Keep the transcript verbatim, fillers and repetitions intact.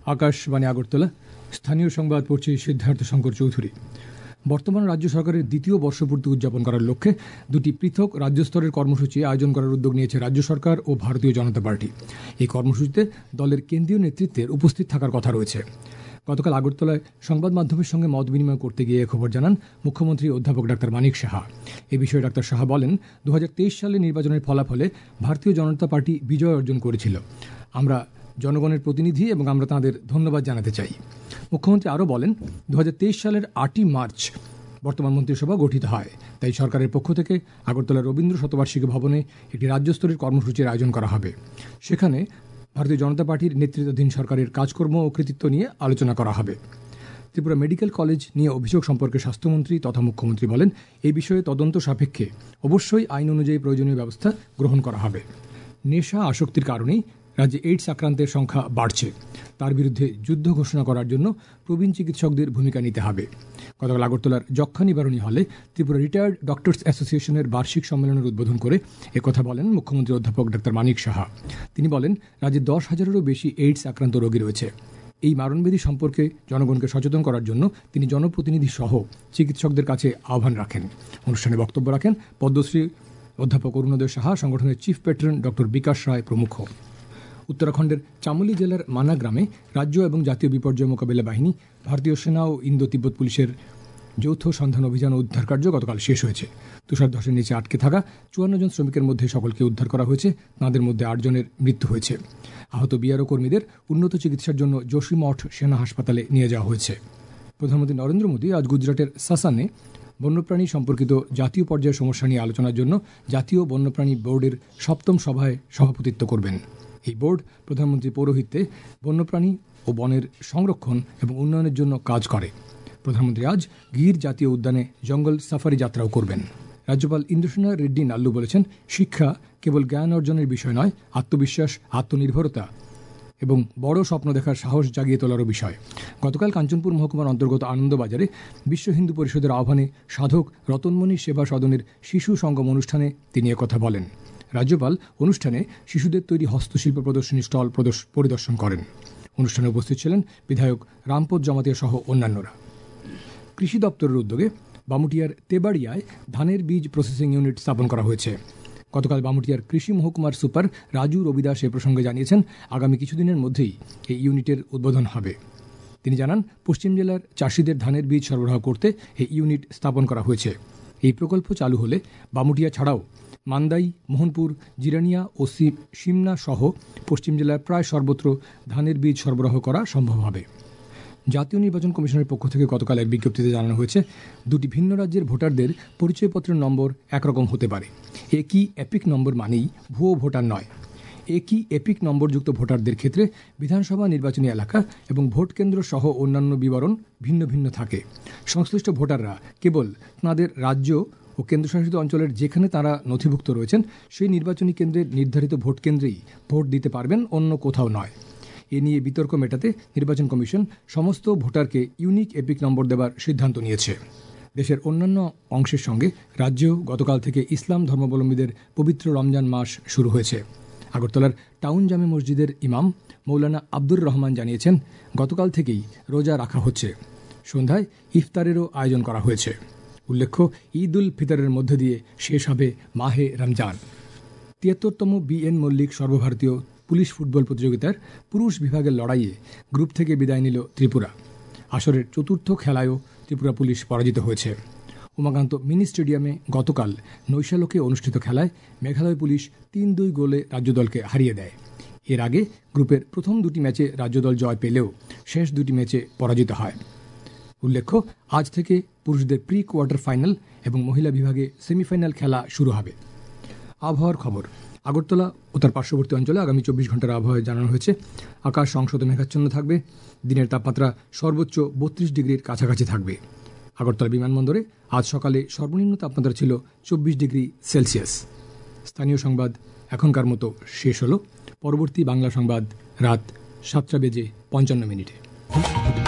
আকাশবাণী আগরতলা, স্থানীয় সংবাদ পড়ছে সিদ্ধার্থ শঙ্কর চৌধুরী। বর্তমান রাজ্য সরকারের দ্বিতীয় বর্ষপূর্তি উদযাপন করার লক্ষ্যে দুটি পৃথক রাজ্য স্তরের কর্মসূচি আয়োজন করার উদ্যোগ নিয়েছে রাজ্য সরকার ও ভারতীয় জনতা পার্টি। এই কর্মসূচিতে দলের কেন্দ্রীয় নেতৃত্বের উপস্থিত থাকার কথা রয়েছে। গতকাল আগরতলায় সংবাদ মাধ্যমের সঙ্গে মত বিনিময় করতে গিয়ে খবর জানান মুখ্যমন্ত্রী অধ্যাপক ডাক্তার মানিক সাহা। এ বিষয়ে ডাক্তার সাহা বলেন, দু হাজার তেইশ সালে নির্বাচনের ফলাফলে ভারতীয় জনতা পার্টি বিজয় অর্জন করেছিল। আমরা জনগণের প্রতিনিধি এবং আমরা তাঁদের ধন্যবাদ জানাতে চাই। মুখ্যমন্ত্রী আরও বলেন, দু হাজার তেইশ সালের আটই মার্চ বর্তমান মন্ত্রিসভা গঠিত হয়, তাই সরকারের পক্ষ থেকে আগরতলা রবীন্দ্র শতবার্ষিকী ভবনে একটি রাজ্যস্তরের কর্মসূচির আয়োজন করা হবে। সেখানে ভারতীয় জনতা পার্টির নেতৃত্বাধীন সরকারের কাজকর্ম ও কৃতিত্ব নিয়ে আলোচনা করা হবে। ত্রিপুরা মেডিকেল কলেজ নিয়ে অভিযোগ সম্পর্কে স্বাস্থ্যমন্ত্রী তথা মুখ্যমন্ত্রী বলেন, এই বিষয়ে তদন্ত সাপেক্ষে অবশ্যই আইন অনুযায়ী প্রয়োজনীয় ব্যবস্থা গ্রহণ করা হবে। নেশা আসক্তির কারণেই রাজ্যে এইডস আক্রান্তের সংখ্যা বাড়ছে। তার বিরুদ্ধে যুদ্ধ ঘোষণা করার জন্য প্রবীণ চিকিৎসকদের ভূমিকা নিতে হবে। গতকাল আগরতলার যক্ষ্মা নিবারণী হলে ত্রিপুরা রিটায়ার্ড ডক্টরস অ্যাসোসিয়েশনের বার্ষিক সম্মেলনের উদ্বোধন করে একথা বলেন মুখ্যমন্ত্রী অধ্যাপক ডাক্তার মানিক সাহা। তিনি বলেন, রাজ্যে দশ হাজারেরও বেশি এইডস আক্রান্ত রোগী রয়েছে। এই মারণব্যাধি সম্পর্কে জনগণকে সচেতন করার জন্য তিনি জনপ্রতিনিধি সহ চিকিৎসকদের কাছে আহ্বান রাখেন। অনুষ্ঠানে বক্তব্য রাখেন পদ্মশ্রী অধ্যাপক অরুণোদয় সাহা, সংগঠনের chief patron doctor Bikash Roy প্রমুখ। উত্তরাখণ্ডের চামোলি জেলার মানা গ্রামে রাজ্য এবং জাতীয় বিপর্যয় মোকাবিলা বাহিনী, ভারতীয় সেনা ও ইন্দো তিব্বত পুলিশের যৌথ সন্ধান অভিযান ও উদ্ধার কার্য গতকাল শেষ হয়েছে। তুষার ধসের নিচে আটকে থাকা চুয়ান্ন জন শ্রমিকের মধ্যে সকলকে উদ্ধার করা হয়েছে। তাঁদের মধ্যে আট জনের মৃত্যু হয়েছে। আহত বিআরও কর্মীদের উন্নত চিকিৎসার জন্য যোশীমঠ সেনা হাসপাতালে নিয়ে যাওয়া হয়েছে। প্রধানমন্ত্রী নরেন্দ্র মোদী আজ গুজরাটের সাসানে বন্যপ্রাণী সম্পর্কিত জাতীয় পর্যায়ের সমস্যা নিয়ে আলোচনার জন্য জাতীয় বন্যপ্রাণী বোর্ডের সপ্তম সভায় সভাপতিত্ব করবেন। এই বোর্ড প্রধানমন্ত্রীর পৌরোহিত্যে বন্যপ্রাণী ও বনের সংরক্ষণ এবং উন্নয়নের জন্য কাজ করে। প্রধানমন্ত্রী আজ গির জাতীয় উদ্যানে জঙ্গল সাফারি যাত্রাও করবেন। রাজ্যপাল ইন্দ্রসেনা রেড্ডি নাল্লু বলেছেন, শিক্ষা কেবল জ্ঞান অর্জনের বিষয় নয়, আত্মবিশ্বাস, আত্মনির্ভরতা এবং বড় স্বপ্ন দেখার সাহস জাগিয়ে তোলারও বিষয়। গতকাল কাঞ্চনপুর মহকুমার অন্তর্গত আনন্দবাজারে বিশ্ব হিন্দু পরিষদের আহ্বানে সাধক রতনমণি সেবা সদনের শিশু সঙ্গম অনুষ্ঠানে তিনি একথা বলেন। রাজ্যপাল অনুষ্ঠানে শিশুদের তৈরি হস্তশিল্প প্রদর্শনী স্টল পরিদর্শন করেন। অনুষ্ঠানে উপস্থিত ছিলেন বিধায়ক রামপদ জমাতিয়া সহ অন্যান্যরা। কৃষি দপ্তরের উদ্যোগে বামুটিয়ার তেবাড়িয়ায় ধানের বীজ প্রসেসিং ইউনিট স্থাপন করা হয়েছে। গতকাল বামুটিয়ার কৃষি মহকুমার সুপার রাজু রবিদাস এ প্রসঙ্গে জানিয়েছেন, আগামী কিছুদিনের মধ্যেই এই ইউনিটের উদ্বোধন হবে। তিনি জানান, পশ্চিম জেলার চাষিদের ধানের বীজ সরবরাহ করতে এই ইউনিট স্থাপন করা হয়েছে। এই প্রকল্প চালু হলে বামুটিয়া ছাড়াও মান্দাই, মোহনপুর, জিরানিয়া ও সিমনা সহ পশ্চিম জেলার প্রায় সর্বত্র ধানের বীজ সরবরাহ করা সম্ভব হবে। জাতীয় নির্বাচন কমিশনের পক্ষ থেকে গতকাল এক বিজ্ঞপ্তিতে জানানো হয়েছে, দুটি ভিন্ন রাজ্যের ভোটারদের পরিচয়পত্রের নম্বর একরকম হতে পারে। একই এপিক নম্বর মানেই ভুয়ো ভোটার নয়। একই এপিক নম্বরযুক্ত ভোটারদের ক্ষেত্রে বিধানসভা নির্বাচনী এলাকা এবং ভোট কেন্দ্র সহ অন্যান্য বিবরণ ভিন্ন ভিন্ন থাকে। সংশ্লিষ্ট ভোটাররা কেবল তাঁদের রাজ্য ও কেন্দ্রশাসিত অঞ্চলের যেখানে তারা নথিভুক্ত রয়েছেন সেই নির্বাচনী কেন্দ্রের নির্ধারিত ভোট কেন্দ্রেই ভোট দিতে পারবেন, অন্য কোথাও নয়। এ নিয়ে বিতর্ক মেটাতে নির্বাচন কমিশন সমস্ত ভোটারকে ইউনিক এপিক নম্বর দেবার সিদ্ধান্ত নিয়েছে। দেশের অন্যান্য অংশের সঙ্গে রাজ্যেও গতকাল থেকে ইসলাম ধর্মাবলম্বীদের পবিত্র রমজান মাস শুরু হয়েছে। আগরতলার টাউন জামে মসজিদের ইমাম মৌলানা আব্দুর রহমান জানিয়েছেন, গতকাল থেকেই রোজা রাখা হচ্ছে। সন্ধ্যায় ইফতারেরও আয়োজন করা হয়েছে। উল্লেখ্য, ঈদ উল ফিতরের মধ্য দিয়ে শেষ হবে মাহে রমজান। তিয়াত্তরতম বিএন মল্লিক সর্বভারতীয় পুলিশ ফুটবল প্রতিযোগিতার পুরুষ বিভাগের লড়াইয়ে গ্রুপ থেকে বিদায় নিল ত্রিপুরা। আসরের চতুর্থ খেলায়ও ত্রিপুরা পুলিশ পরাজিত হয়েছে। উমাকান্ত মিনি স্টেডিয়ামে গতকাল নৈশালকে অনুষ্ঠিত খেলায় মেঘালয় পুলিশ তিন দুই গোলে রাজ্যদলকে হারিয়ে দেয়। এর আগে গ্রুপের প্রথম দুটি ম্যাচে রাজ্যদল জয় পেলেও শেষ দুটি ম্যাচে পরাজিত হয়। উল্লেখ্য, আজ থেকে পুরুষদের প্রি কোয়ার্টার ফাইনাল এবং মহিলা বিভাগে সেমিফাইনাল খেলা শুরু হবে। আবহাওয়ার খবর। আগরতলা ও তার পার্শ্ববর্তী অঞ্চলে আগামী চব্বিশ ঘন্টার আবহাওয়ায় জানানো হয়েছে, আকাশ অংশত মেঘাচ্ছন্ন থাকবে। দিনের তাপমাত্রা সর্বোচ্চ বত্রিশ ডিগ্রির কাছাকাছি থাকবে। আগরতলা বিমানবন্দরে আজ সকালে সর্বনিম্ন তাপমাত্রা ছিল চব্বিশ ডিগ্রি সেলসিয়াস। স্থানীয় সংবাদ এখনকার মতো শেষ হলো। পরবর্তী বাংলা সংবাদ রাত সাতটা বেজে পঞ্চান্ন মিনিটে।